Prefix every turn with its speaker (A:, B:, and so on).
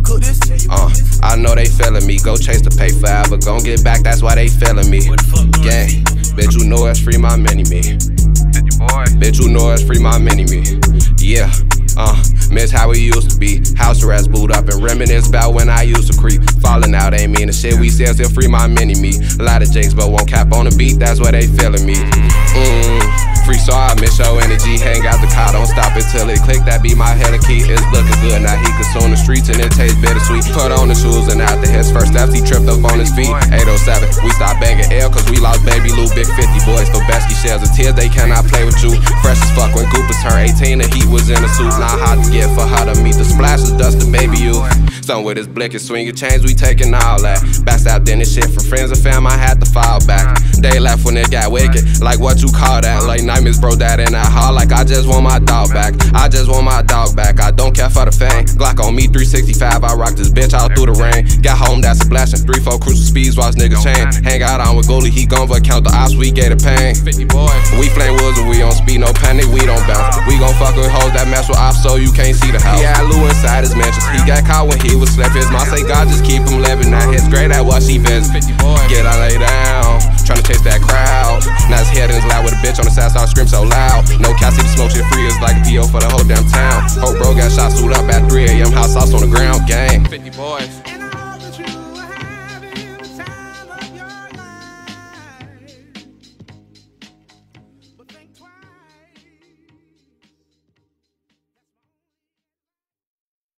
A: cook this.
B: I know they feeling me. Go chase the pay forever. Gon' get back, that's why they feeling me. Gang, bitch, you know it's free my mini me. Bitch, you know it's free my mini me. Yeah, miss how we used to be. House arrest, boot up and reminisce about when I used to creep. Falling out ain't mean the shit we said, still free my mini me. A lot of jakes, but won't cap on the beat, that's why they feeling me. Free, so I miss your energy. Hang out the car, don't stop it till it click. That be my hella key. It's looking good, now he consume the streets and it tastes bittersweet. Put on the shoes and out the his first steps, he tripped up on his feet. 807, we start banging L cause we lost Baby Lou. Big 50 boys for Besky shells of tears, they cannot play with you. Fresh as fuck when Goopers turned 18 and he was in a suit. Not hard to get for her to meet the splashes, dust the baby you. Some with his blick and swinging chains, we taking all that. Backstab then this shit from friends and fam, I had to fall back. They left when it got wicked, like what you call that. Like nightmares bro that in that hall, like I just want my dog back. I just want my dog back, I don't care for the fame. Glock on me 365, I rock this bitch out through the rain. Got home, that's a blessing, 3-4 crucial speeds, watch niggas change. Hang out on with Goalie, he gon' but count the ops, we gave the pain. 50 boy, we flame woods and we on speed, no panic, we don't bounce. We gon' fuck with hoes that mess with ops so you can't see the house. He had Lou inside his mansions, he got caught when he was slept. His mom say God just keep him living, now his grade at what she visits. 50 boy, get out lay down, tryna chase that crowd. Now his head in his lap with a bitch on the side, start scream so loud. No cat see the smoke shit free, it's like a PO for the whole damn town. Hope bro got shot, suit up at 3 AM, hot sauce on the ground, gang. 50 boys.